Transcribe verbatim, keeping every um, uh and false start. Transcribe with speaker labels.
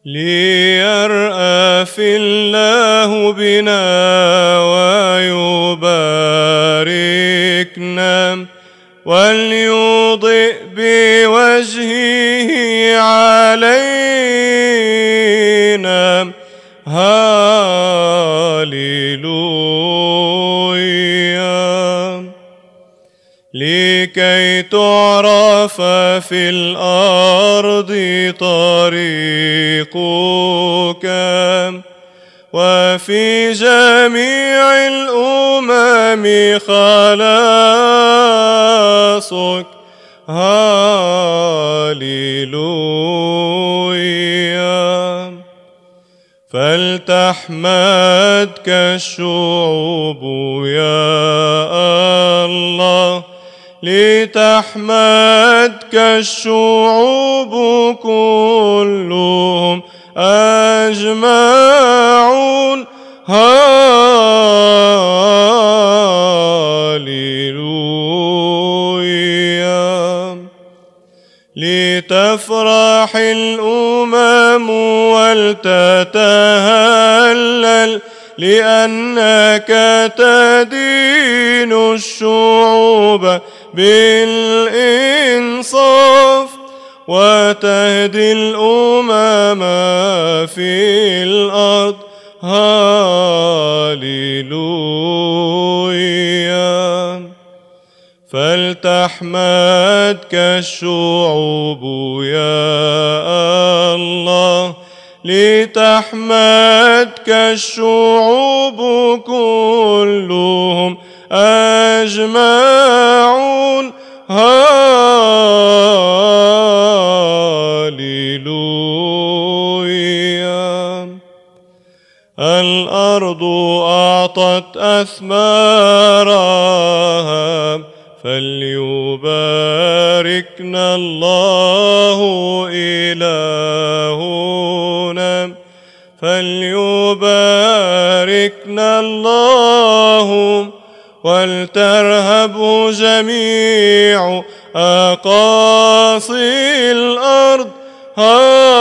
Speaker 1: ليرأف الله بنا ويباركنا وليضئ بوجهه علينا. هاليلويا. لكي تعرف في الأرض طريقك وفي جميع الأمم خلاصك. هاليلويا. فلتحمدك الشعوب يا الله، لتحمدك الشعوب كلهم أجمعون. هاليلويا. لتفرح الأمم ولتتهلل، لأنك تدين الشعوب بالإنصاف وتهدي الأمم في الأرض. هاليلويا. فلتحمدك الشعوب يا الله، لتحمدك الشعوب كلهم أجمعون. هاليلويا. الأرض أعطت أثمارها، فليباركنا الله إلهنا. فليباركنا الله ولترهبه جميع أقاصي الأرض.